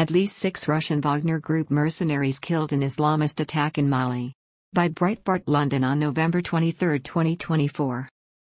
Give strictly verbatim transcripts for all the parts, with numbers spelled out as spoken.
At least six Russian Wagner Group mercenaries killed in Islamist attack in Mali. By Breitbart London on November twenty-third, twenty twenty-four.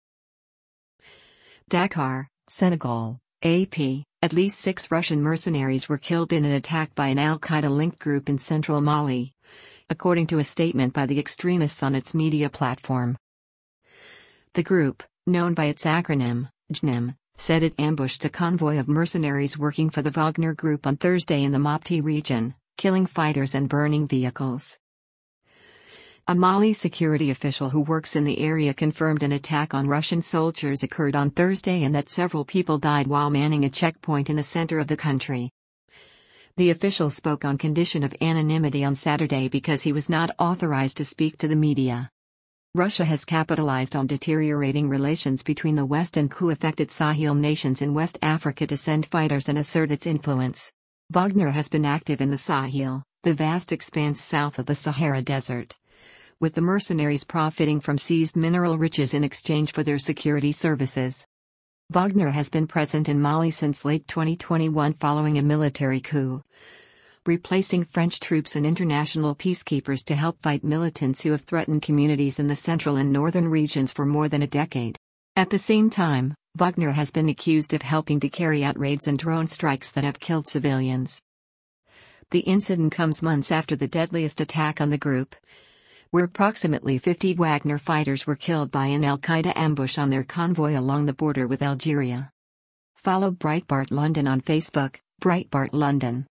Dakar, Senegal, A P. At least six Russian mercenaries were killed in an attack by an al-Qaeda-linked group in central Mali, according to a statement by the extremists on its media platform. The group, known by its acronym, J N I M, said it ambushed a convoy of mercenaries working for the Wagner Group on Thursday in the Mopti region, killing fighters and burning vehicles. A Mali security official who works in the area confirmed an attack on Russian soldiers occurred on Thursday and that several people died while manning a checkpoint in the center of the country. The official spoke on condition of anonymity on Saturday because he was not authorized to speak to the media. Russia has capitalized on deteriorating relations between the West and coup-affected Sahel nations in West Africa to send fighters and assert its influence. Wagner has been active in the Sahel, the vast expanse south of the Sahara Desert, with the mercenaries profiting from seized mineral riches in exchange for their security services. Wagner has been present in Mali since late twenty twenty-one following a military coup, replacing French troops and international peacekeepers to help fight militants who have threatened communities in the central and northern regions for more than a decade. At the same time, Wagner has been accused of helping to carry out raids and drone strikes that have killed civilians. The incident comes months after the deadliest attack on the group, where approximately fifty Wagner fighters were killed by an al-Qaeda ambush on their convoy along the border with Algeria. Follow Breitbart London on Facebook, Breitbart London.